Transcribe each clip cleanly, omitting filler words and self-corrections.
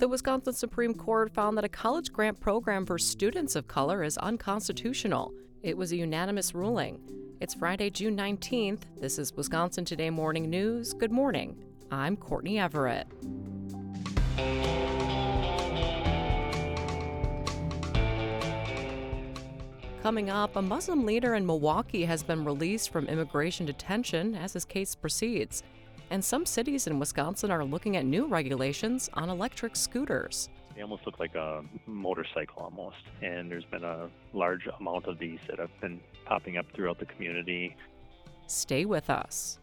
The Wisconsin Supreme Court found that a college grant program for students of color is unconstitutional. It was a unanimous ruling. It's Friday, June 19th. This is Wisconsin Today Morning News. Good morning. I'm Courtney Everett. Coming up, a Muslim leader in Milwaukee has been released from immigration detention as his case proceeds. And some cities in Wisconsin are looking at new regulations on electric scooters. They almost look like a motorcycle almost. And there's been a large amount of these that have been popping up throughout the community. Stay with us.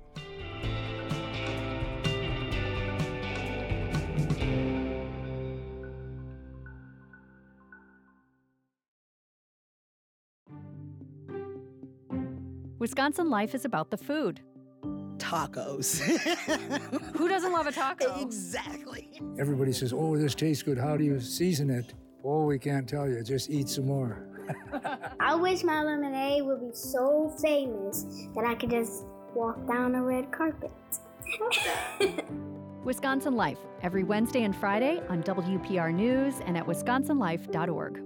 Wisconsin Life is about the food. Tacos. Who doesn't love a taco? Exactly. Everybody says, oh, this tastes good. How do you season it? Oh, we can't tell you. Just eat some more. I wish my lemonade would be so famous that I could just walk down a red carpet. Wisconsin Life, every Wednesday and Friday on WPR News and at wisconsinlife.org.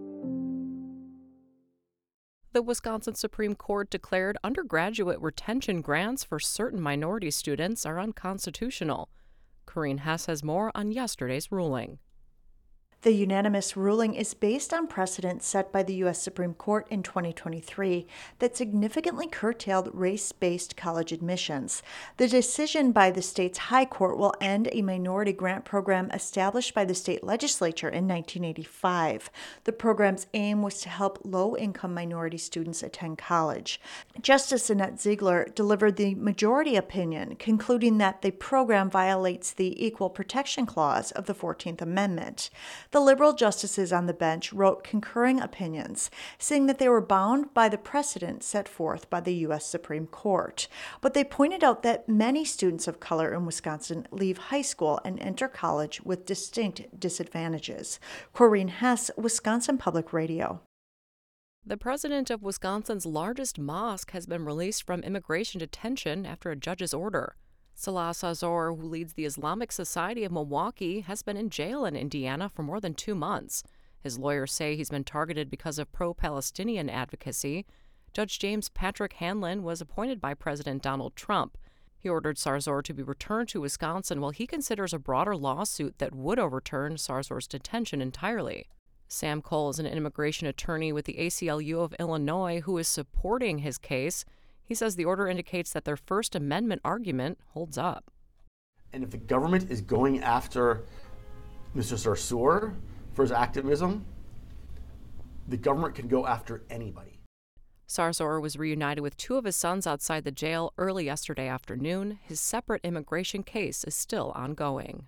The Wisconsin Supreme Court declared undergraduate retention grants for certain minority students are unconstitutional. Corrine Hess has more on yesterday's ruling. The unanimous ruling is based on precedent set by the U.S. Supreme Court in 2023 that significantly curtailed race-based college admissions. The decision by the state's high court will end a minority grant program established by the state legislature in 1985. The program's aim was to help low-income minority students attend college. Justice Annette Ziegler delivered the majority opinion, concluding that the program violates the Equal Protection Clause of the 14th Amendment. The liberal justices on the bench wrote concurring opinions, saying that they were bound by the precedent set forth by the U.S. Supreme Court. But they pointed out that many students of color in Wisconsin leave high school and enter college with distinct disadvantages. Corrine Hess, Wisconsin Public Radio. The president of Wisconsin's largest mosque has been released from immigration detention after a judge's order. Salah Sazor, who leads the Islamic Society of Milwaukee, has been in jail in Indiana for more than 2 months. His lawyers say he's been targeted because of pro-Palestinian advocacy. Judge James Patrick Hanlon was appointed by President Donald Trump. He ordered Sazor to be returned to Wisconsin while he considers a broader lawsuit that would overturn Sazor's detention entirely. Sam Cole is an immigration attorney with the ACLU of Illinois who is supporting his case. He says the order indicates that their First Amendment argument holds up. And if the government is going after Mr. Sarsour for his activism, the government can go after anybody. Sarsour was reunited with 2 of his sons outside the jail early yesterday afternoon. His separate immigration case is still ongoing.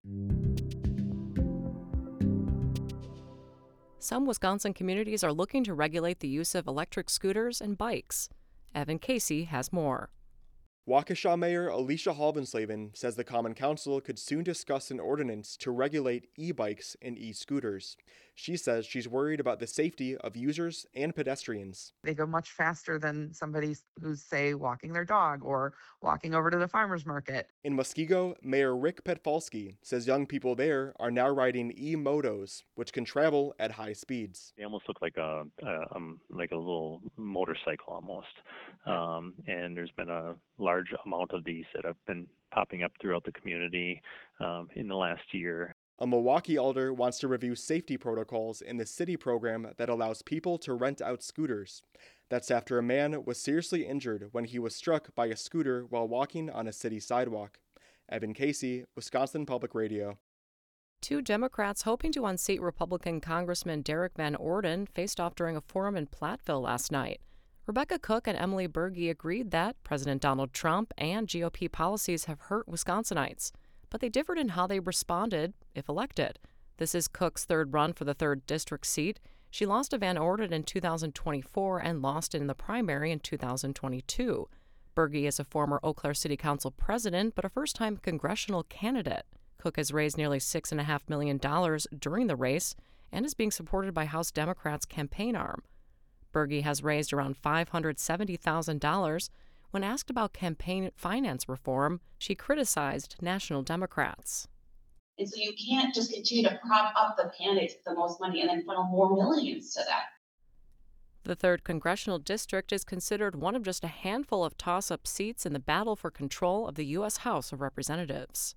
Some Wisconsin communities are looking to regulate the use of electric scooters and bikes. Evan Casey has more. Waukesha Mayor Alicia Halvenslaven says the Common Council could soon discuss an ordinance to regulate e-bikes and e-scooters. She says she's worried about the safety of users and pedestrians. They go much faster than somebody who's, say, walking their dog or walking over to the farmer's market. In Muskego, Mayor Rick Petfalski says young people there are now riding e-motos, which can travel at high speeds. They almost look like a little motorcycle almost. And there's been a large amount of these that have been popping up throughout the community in the last year. A Milwaukee alder wants to review safety protocols in the city program that allows people to rent out scooters. That's after a man was seriously injured when he was struck by a scooter while walking on a city sidewalk. Evan Casey, Wisconsin Public Radio. 2 Democrats hoping to unseat Republican Congressman Derek Van Orden faced off during a forum in Platteville last night. Rebecca Cook and Emily Berge agreed that President Donald Trump and GOP policies have hurt Wisconsinites, but they differed in how they responded if elected. This is Cook's 3rd run for the 3rd district seat. She lost to Van Orden in 2024 and lost in the primary in 2022. Berge is a former Eau Claire City Council president, but a first-time congressional candidate. Cook has raised nearly $6.5 million during the race and is being supported by House Democrats' campaign arm. Berge has raised around $570,000. When asked about campaign finance reform, she criticized national Democrats. And so you can't just continue to prop up the candidates with the most money and then funnel more millions to that. The 3rd Congressional District is considered one of just a handful of toss-up seats in the battle for control of the U.S. House of Representatives.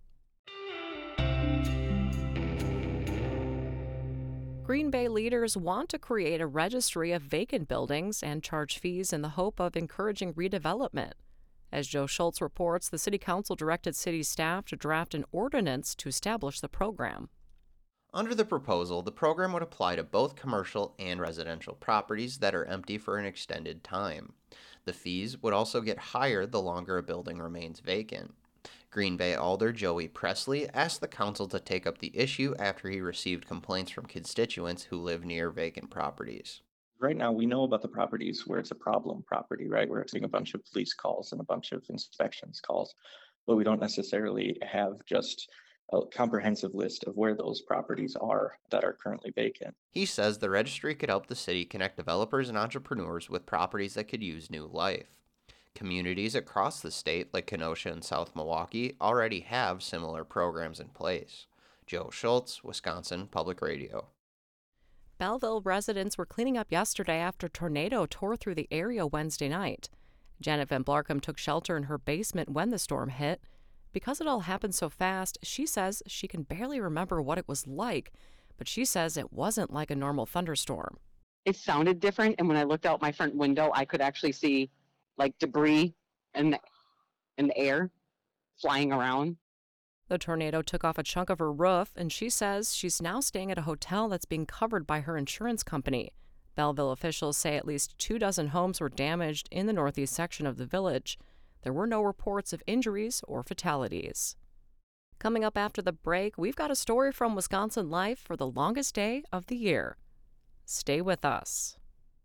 Green Bay leaders want to create a registry of vacant buildings and charge fees in the hope of encouraging redevelopment. As Joe Schultz reports, the City Council directed city staff to draft an ordinance to establish the program. Under the proposal, the program would apply to both commercial and residential properties that are empty for an extended time. The fees would also get higher the longer a building remains vacant. Green Bay Alder Joey Presley asked the council to take up the issue after he received complaints from constituents who live near vacant properties. Right now, we know about the properties where it's a problem property, right? We're seeing a bunch of police calls and a bunch of inspections calls, but we don't necessarily have just a comprehensive list of where those properties are that are currently vacant. He says the registry could help the city connect developers and entrepreneurs with properties that could use new life. Communities across the state, like Kenosha and South Milwaukee, already have similar programs in place. Joe Schultz, Wisconsin Public Radio. Belleville residents were cleaning up yesterday after a tornado tore through the area Wednesday night. Janet Van Blarkum took shelter in her basement when the storm hit. Because it all happened so fast, she says she can barely remember what it was like, but she says it wasn't like a normal thunderstorm. It sounded different, and when I looked out my front window, I could actually see like debris in the air flying around. The tornado took off a chunk of her roof, and she says she's now staying at a hotel that's being covered by her insurance company. Belleville officials say at least 24 homes were damaged in the northeast section of the village. There were no reports of injuries or fatalities. Coming up after the break, we've got a story from Wisconsin Life for the longest day of the year. Stay with us.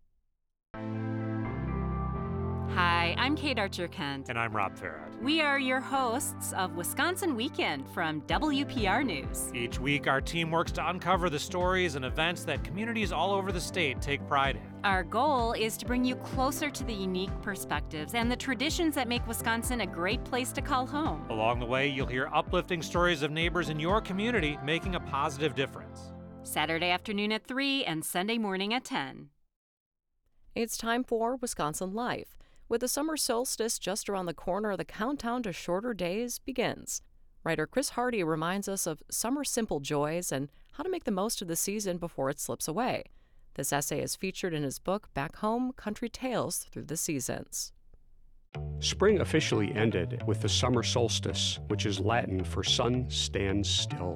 Hi, I'm Kate Archer-Kent. And I'm Rob Farad. We are your hosts of Wisconsin Weekend from WPR News. Each week, our team works to uncover the stories and events that communities all over the state take pride in. Our goal is to bring you closer to the unique perspectives and the traditions that make Wisconsin a great place to call home. Along the way, you'll hear uplifting stories of neighbors in your community making a positive difference. Saturday afternoon at 3 and Sunday morning at 10. It's time for Wisconsin Life. With the summer solstice just around the corner, the countdown to shorter days begins. Writer Chris Hardy reminds us of summer simple joys and how to make the most of the season before it slips away. This essay is featured in his book, Back Home, Country Tales Through the Seasons. Spring officially ended with the summer solstice, which is Latin for sun stands still.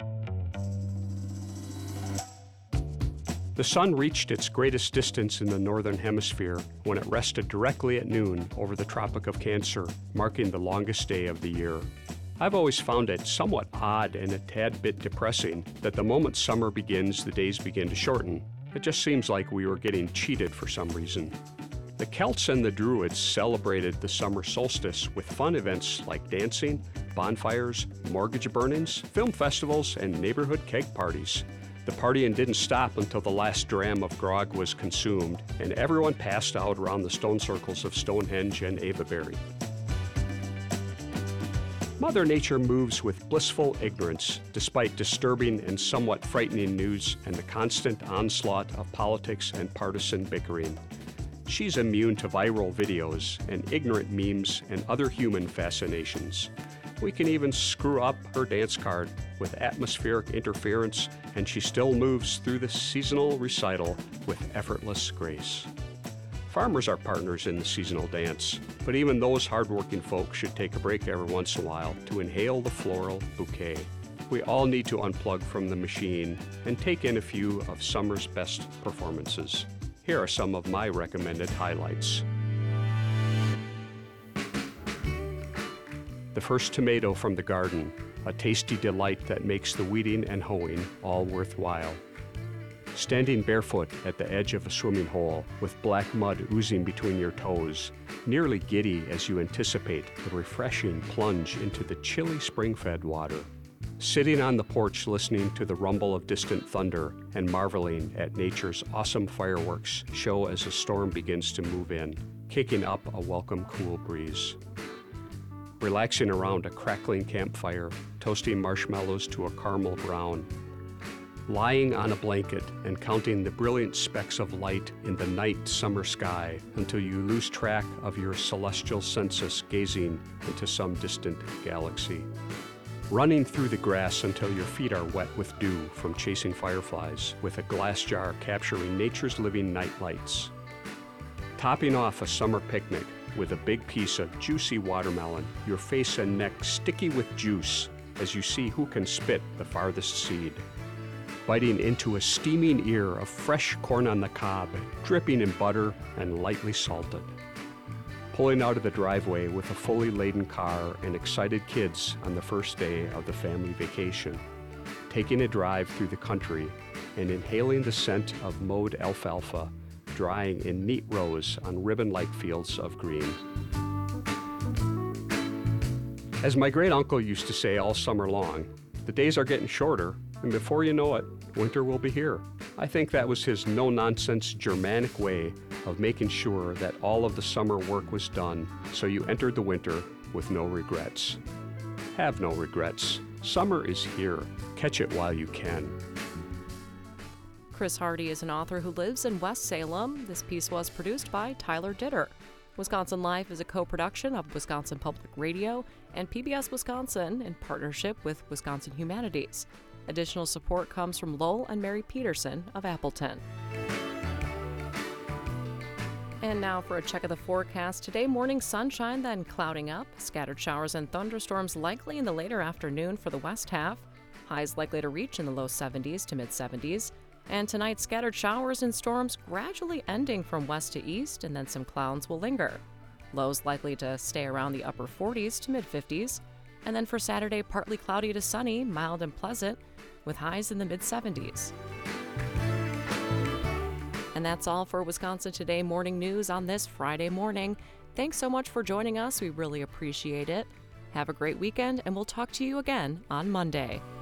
The sun reached its greatest distance in the northern hemisphere when it rested directly at noon over the Tropic of Cancer, marking the longest day of the year. I've always found it somewhat odd and a tad bit depressing that the moment summer begins, the days begin to shorten. It just seems like we were getting cheated for some reason. The Celts and the Druids celebrated the summer solstice with fun events like dancing, bonfires, mortgage burnings, film festivals, and neighborhood keg parties. The partying didn't stop until the last dram of grog was consumed, and everyone passed out around the stone circles of Stonehenge and Avaberry. Mother Nature moves with blissful ignorance, despite disturbing and somewhat frightening news and the constant onslaught of politics and partisan bickering. She's immune to viral videos and ignorant memes and other human fascinations. We can even screw up her dance card with atmospheric interference, and she still moves through the seasonal recital with effortless grace. Farmers are partners in the seasonal dance, but even those hardworking folks should take a break every once in a while to inhale the floral bouquet. We all need to unplug from the machine and take in a few of summer's best performances. Here are some of my recommended highlights. The first tomato from the garden, a tasty delight that makes the weeding and hoeing all worthwhile. Standing barefoot at the edge of a swimming hole with black mud oozing between your toes, nearly giddy as you anticipate the refreshing plunge into the chilly spring-fed water. Sitting on the porch listening to the rumble of distant thunder and marveling at nature's awesome fireworks show as the storm begins to move in, kicking up a welcome cool breeze. relaxing around a crackling campfire, toasting marshmallows to a caramel brown, lying on a blanket and counting the brilliant specks of light in the night summer sky until you lose track of your celestial census gazing into some distant galaxy. Running through the grass until your feet are wet with dew from chasing fireflies with a glass jar capturing nature's living night lights. Topping off a summer picnic with a big piece of juicy watermelon, your face and neck sticky with juice as you see who can spit the farthest seed. Biting into a steaming ear of fresh corn on the cob, dripping in butter and lightly salted. Pulling out of the driveway with a fully laden car and excited kids on the first day of the family vacation. Taking a drive through the country and inhaling the scent of mowed alfalfa, drying in neat rows on ribbon-like fields of green. As my great-uncle used to say all summer long, the days are getting shorter, and before you know it, winter will be here. I think that was his no-nonsense Germanic way of making sure that all of the summer work was done, so you entered the winter with no regrets. Have no regrets. Summer is here. Catch it while you can. Chris Hardy is an author who lives in West Salem. This piece was produced by Tyler Ditter. Wisconsin Life is a co-production of Wisconsin Public Radio and PBS Wisconsin in partnership with Wisconsin Humanities. Additional support comes from Lowell and Mary Peterson of Appleton. And now for a check of the forecast. Today, morning sunshine, then clouding up. Scattered showers and thunderstorms likely in the later afternoon for the west half. Highs likely to reach in the low 70s to mid-70s. And tonight, scattered showers and storms gradually ending from west to east, and then some clouds will linger. Lows likely to stay around the upper 40s to mid-50s. And then for Saturday, partly cloudy to sunny, mild and pleasant, with highs in the mid-70s. And that's all for Wisconsin Today Morning News on this Friday morning. Thanks so much for joining us. We really appreciate it. Have a great weekend, and we'll talk to you again on Monday.